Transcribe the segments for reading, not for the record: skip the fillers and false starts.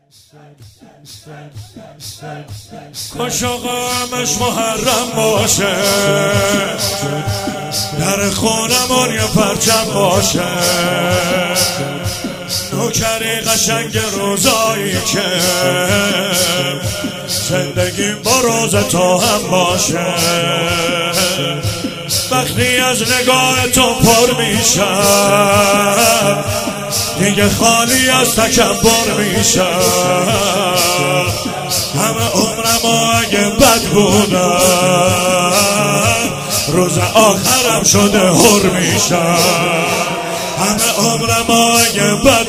کاش آقامش محرم باشه، در خونمون یه پرچم باشه، نوکری قشنگ روزایی که زندگیم با روز تو هم باشه. وقتی از نگاه تو پر میشم دیگه خالی از تکبر میشم. همه عمرم اگه بد بودم روز آخرم شده هر میشم. همه عمرم اگه بد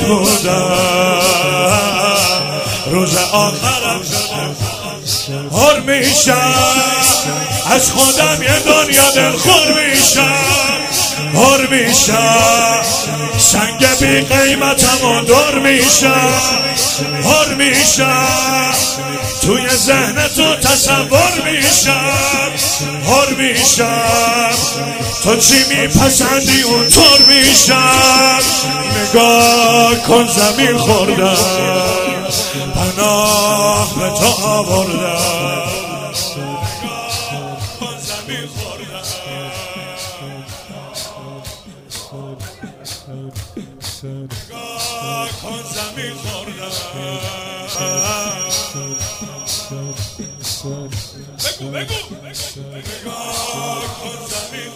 بودم روز آخرم شده هر میشم. از خودم یه دنیا دلخور میشم، هر میشم. سنگ بی قیمتمو دور میشم، هر میشم. توی ذهن تو تصور میشم، هر میشم. تو چی میپسندی اونطور میشم. نگاه کن زمین خوردم، پناه به تو آوردم. نگاه کن زمین خوردم. بگو نگاه کن زمین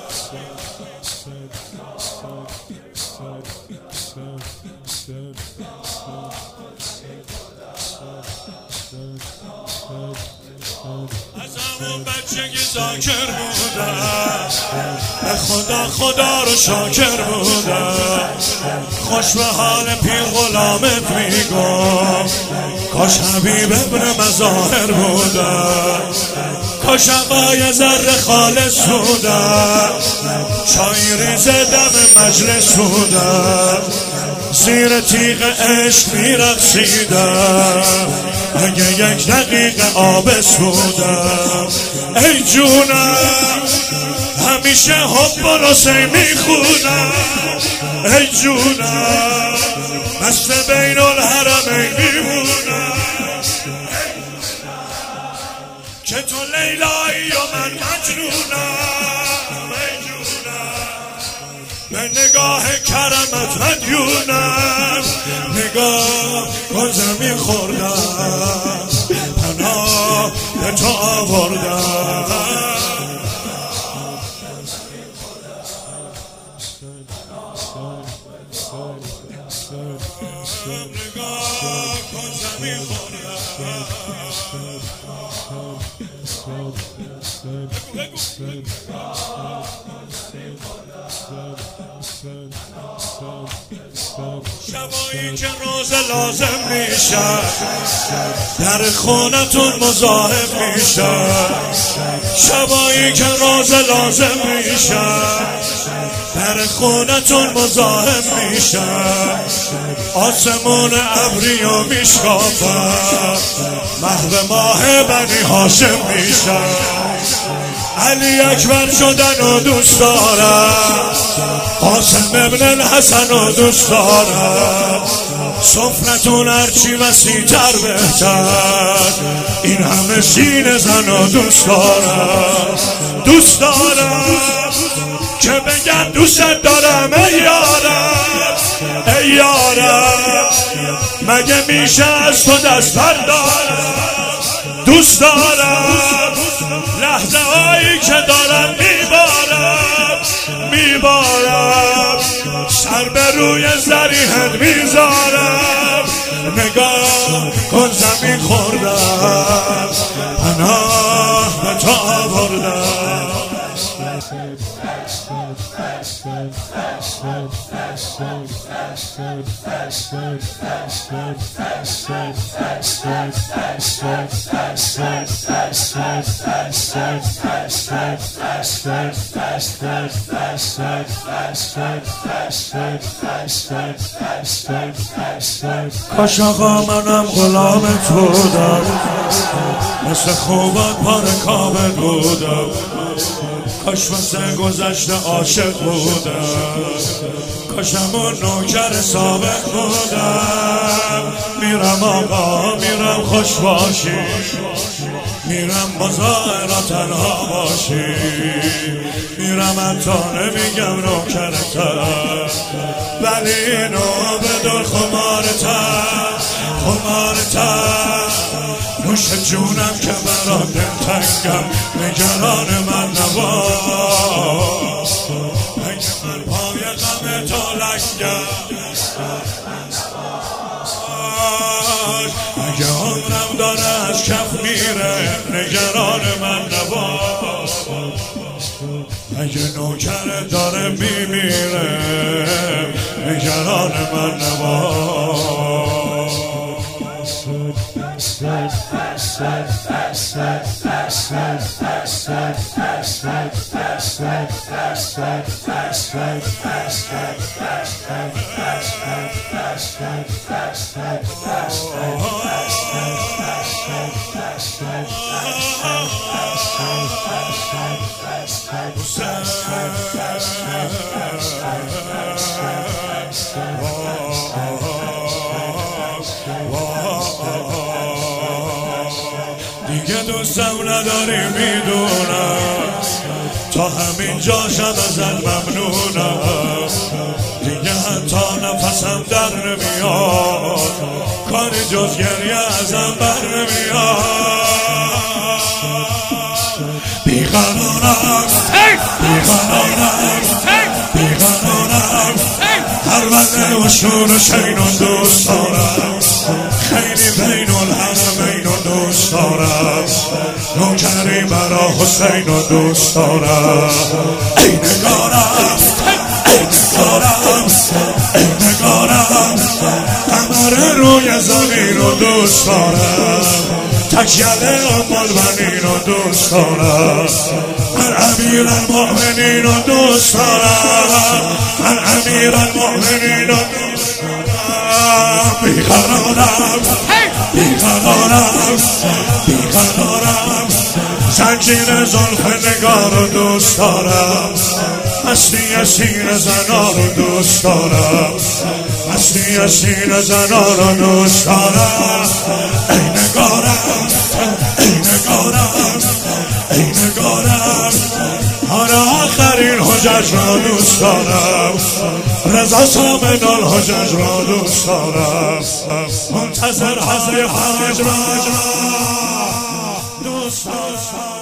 از همون بچگی ذاکر بودم، به خدا رو شاکر بودم. خوش به حال پیر غلامت میگم، کاش حبیب ابن مظاهر بودم، کاش آقای ذره خالص بودم، چای ریز دم مجلس بودم، زیر تیغ عشق میرقصیدم، اگه یک دقیقه آبس بودم. ای جونم همیشه حب و رسه میخونم، ای جونم مست بین الحرمین میمونم، که تو لیلایی و من مجنونم. ای جونم به نگاه کرمت مدیونم. نگاه کن زمین خوردم، پناه به تو آوردم. نگاه کن زمین خوردم. شبایی که روز لازم میشم در خونتون مزاحم میشم، شبایی که روز لازم میشم در خونتون مزاحم میشم. آسمون ابریو میشکافم، محو ماه بنی هاشم میشم. علی اکبر شدن و دوست دارم، قاسم ابن الحسن و دوست دارم. سفرتون هرچی وسیع‌تر بهتر، این همه سینه زن و دوست دارم. دوست دارم که بگم دوست دارم ای یارم، ای یارم مگه میشه از تو دست بردارم. دوست دارم لحظه هایی که دارم میبارم، سر به روی زریحت میذارم. نگاه کن زمین خوردم، پناه به تو آوردم. کاش آقا منم غلامت بودم، مثل خوبات پار کامل بودم. کاش واسه گذشته عاشق بودم، کاشمون نوکر سابق بودم. میرم آقا میرم خوش باشی، میرم بازار تنها باشی، میرم حتی نمیگم نوکرتم، ولی اینو بدون خمارتم، خمارتم. نوش جونم که برا دلتنگم، نگران من نباش، اگه من پای غم تو لنگم، اگه عمرم داره از کف میره، نگران من نباش، اگه نوکر داره میمیره، نگران من نباش. دیگه دوستم نداری میدونم، تا همین جاشم ازت ممنونم، دیگه حتی نفسم در نمیاد، کاری جز گریه ازم بر نمیاد. بیقرارم بیقرارم بیقرارم، هر وقت و شور و شین و دوست دارم، خیلی بین الحرمین و دوست دارم، نوکری برا حسین و دوست دارم. ای نگارم ای نگارم ای نگارم، قمر روی زمین و دوست دارم، تکیله امال بنین و دوست دارم، من امیر المؤمنین و دوست دارم، من امیر المؤمنین و دوست دارم. بیقرارم بیقرارم بیقرارم، زنجیر زلف نگار رو دوست دارم، مستی سینه زنا رو دوست دارم، مستی سینه زنا رو دوست دارم. ای نگارم ای نگارم ای نگارم، آره آخرین حجج را دوست دارم، رضا سامن الحجج را دوست دارم، منتظر های حج را دوست دارم.